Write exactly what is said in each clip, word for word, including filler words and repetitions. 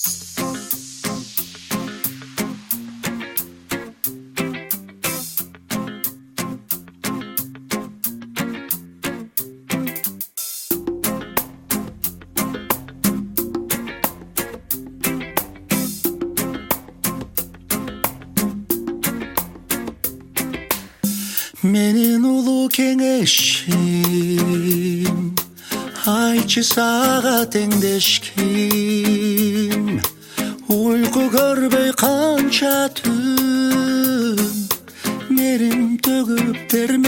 Менин улуу кеңешим, айтчы сага теңдеш ким? Уйку көрбөй канча түн, мерим төгүп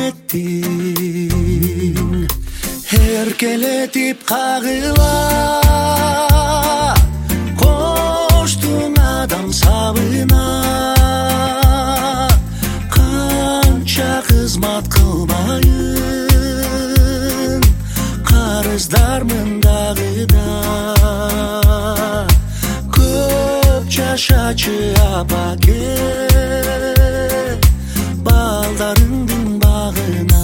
терметтиң. Эркелетип кагыла, коштуң адам сабына. Кызмат кылбайын, карыздармын дагы да. Көп жашачы апаке, балдарыңдын багына.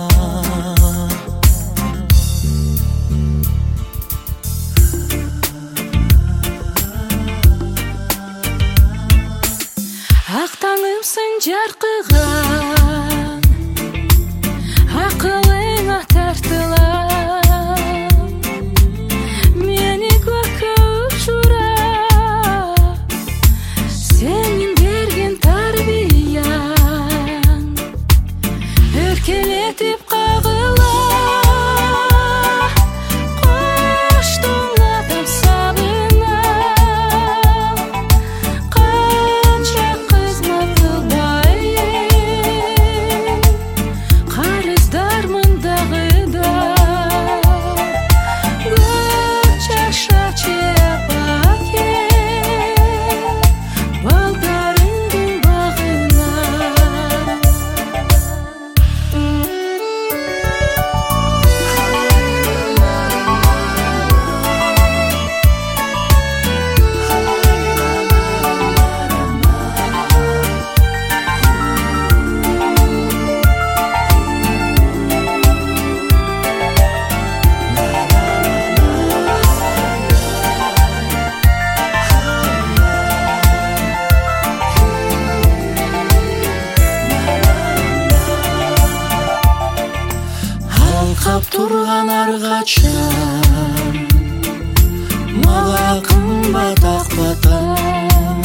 Ак таңымсың жаркыган, акылыңа тартылам. Мени көккө учурап, сенин берген тарбияң. Өркелетип кагыла, коштуң адам сабына. Канча кызмат кылбайын, карыздармын дагы да. Көп жашачы апаке, балдарыңдын багына. Алкап турган аргачан, мага кымбат ак батам.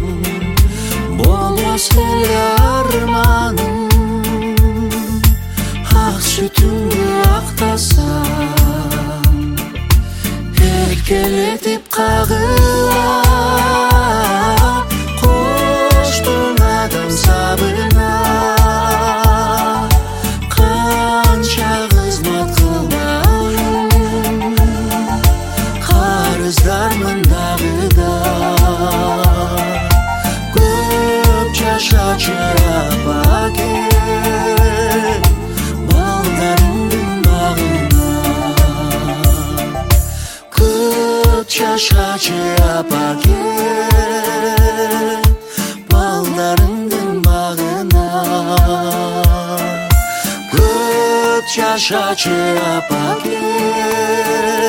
Болбос эле арманым, ак сүтүңдү актасам. Эркелетип кагыла, коштуң адам сабына. Канча кызмат кылбайын, карыздармын дагы да. Көп жашачы апаке, балдарыңдын багына. Көп жашачы апаке, балдарыңдын багына. Көп жашачы апаке,